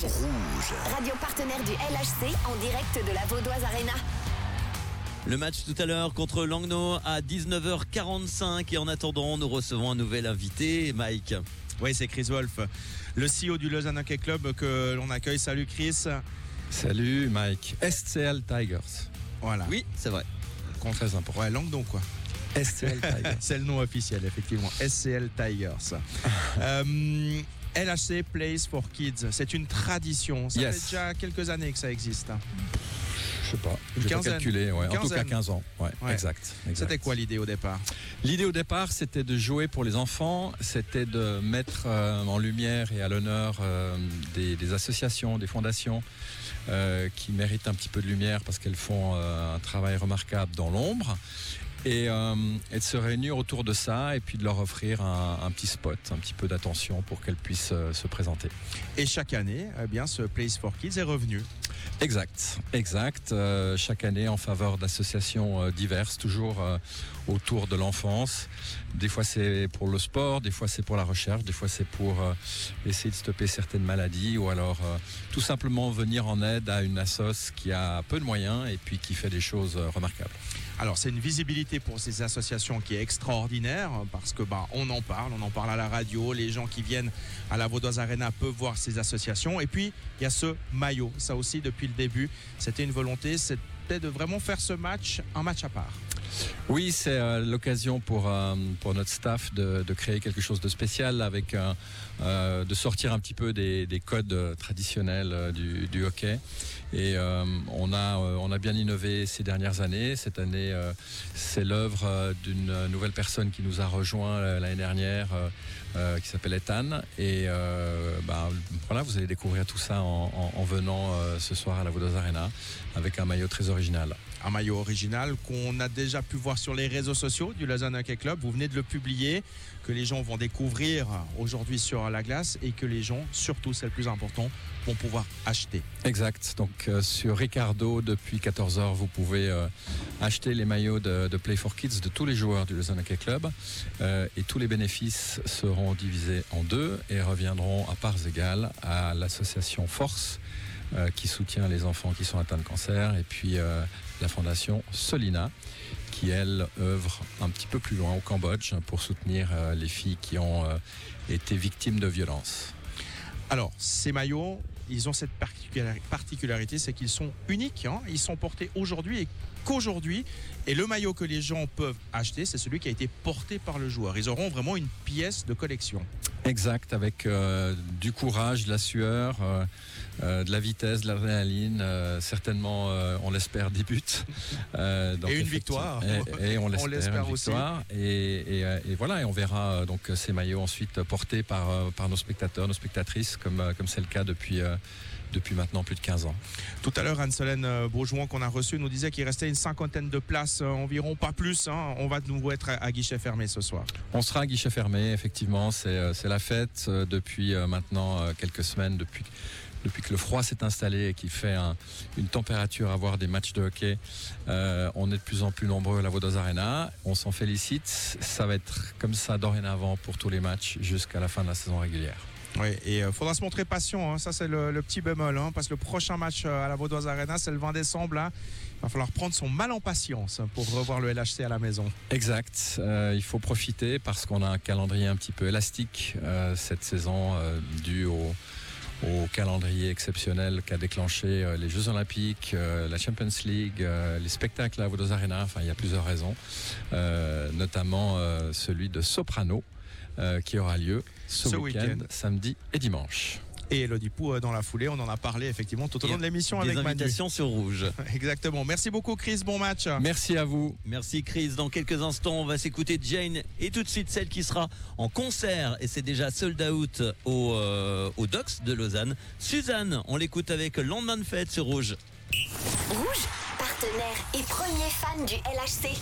Rouge. Radio partenaire du LHC en direct de la Vaudoise Arena. Le match tout à l'heure contre Langnau à 19h45 et en attendant, nous recevons un nouvel invité, Mike. Oui, c'est Chris Wolf, le CEO du Lausanne Hockey Club que l'on accueille. Salut Chris. Salut Mike. SCL Tigers. Voilà. Oui, c'est vrai. Très important. Ouais, Langnau quoi. SCL Tigers. C'est le nom officiel, effectivement. SCL Tigers. LHC Place for Kids, c'est une tradition. Ça fait déjà quelques années que ça existe. Je sais pas, je vais pas calculer, ouais. En tout cas 15 ans. Ouais. Exact. C'était quoi l'idée au départ? L'idée au départ, c'était de jouer pour les enfants, c'était de mettre en lumière et à l'honneur des associations, des fondations qui méritent un petit peu de lumière parce qu'elles font un travail remarquable dans l'ombre. Et de se réunir autour de ça et puis de leur offrir un petit spot, un petit peu d'attention pour qu'elles puissent se présenter. Et chaque année, eh bien, ce Place for Kids est revenu. Exact. Chaque année en faveur d'associations diverses, toujours autour de l'enfance. Des fois c'est pour le sport, des fois c'est pour la recherche, des fois c'est pour essayer de stopper certaines maladies ou alors tout simplement venir en aide à une assoce qui a peu de moyens et puis qui fait des choses remarquables. Alors c'est une visibilité pour ces associations qui est extraordinaire parce que on en parle à la radio, les gens qui viennent à la Vaudoise Arena peuvent voir ces associations et puis il y a ce maillot, ça aussi depuis le début, c'était une volonté, c'était de vraiment faire ce match un match à part. Oui, c'est l'occasion pour notre staff de créer quelque chose de spécial avec de sortir un petit peu des codes traditionnels du hockey. Et on a bien innové ces dernières années. Cette année, c'est l'œuvre d'une nouvelle personne qui nous a rejoint l'année dernière, qui s'appelle Ethan. Et voilà, vous allez découvrir tout ça en venant ce soir à la Vaudoise Arena avec un maillot très original. Un maillot original qu'on a déjà pu voir sur les réseaux sociaux du Lausanne Hockey Club. Vous venez de le publier, que les gens vont découvrir aujourd'hui sur la glace et que les gens, surtout c'est le plus important, vont pouvoir acheter. Exact. Donc sur Ricardo, depuis 14h, vous pouvez acheter les maillots de Play for Kids de tous les joueurs du Lausanne Hockey Club et tous les bénéfices seront divisés en deux et reviendront à parts égales à l'association Force qui soutient les enfants qui sont atteints de cancer et puis la fondation Solina qui elle œuvre un petit peu plus loin au Cambodge pour soutenir les filles qui ont été victimes de violences. Alors ces maillots, ils ont cette particularité, c'est qu'ils sont uniques, ils sont portés aujourd'hui et qu'aujourd'hui, et le maillot que les gens peuvent acheter, c'est celui qui a été porté par le joueur. Ils auront vraiment une pièce de collection. Exact, avec du courage, de la sueur, de la vitesse, de l'adrénaline, certainement, on l'espère, des buts. Donc, et une victoire. Et on l'espère une victoire. Et voilà, et on verra donc ces maillots ensuite portés par nos spectateurs, nos spectatrices, comme c'est le cas depuis maintenant plus de 15 ans. Tout à l'heure, Anne-Solène Beaujouan qu'on a reçue nous disait qu'il restait une 50aine de places environ, pas plus. On va de nouveau être à guichet fermé ce soir. On sera à guichet fermé, effectivement. C'est la fête depuis maintenant quelques semaines, depuis que le froid s'est installé et qu'il fait une température à voir des matchs de hockey. On est de plus en plus nombreux à la Vaudoise Arena. On s'en félicite. Ça va être comme ça dorénavant pour tous les matchs jusqu'à la fin de la saison régulière. Oui, et il faudra se montrer patient, ça c'est le petit bémol, parce que le prochain match à la Vaudoise Arena, c'est le 20 décembre. Il va falloir prendre son mal en patience pour revoir le LHC à la maison. Exact, il faut profiter parce qu'on a un calendrier un petit peu élastique cette saison dû au calendrier exceptionnel qu'a déclenché les Jeux Olympiques, la Champions League, les spectacles à la Vaudoise Arena. Enfin, il y a plusieurs raisons, notamment celui de Soprano qui aura lieu ce week-end, samedi et dimanche. Et Elodie Pou dans la foulée, on en a parlé effectivement tout au long de l'émission avec Manu. Des invitations sur Rouge. Exactement. Merci beaucoup Chris, bon match. Merci à vous. Merci Chris. Dans quelques instants, on va s'écouter Jane et tout de suite celle qui sera en concert et c'est déjà sold out au Docks de Lausanne. Suzanne, on l'écoute avec Lendemain de fête sur Rouge. Rouge, partenaire et premier fan du LHC.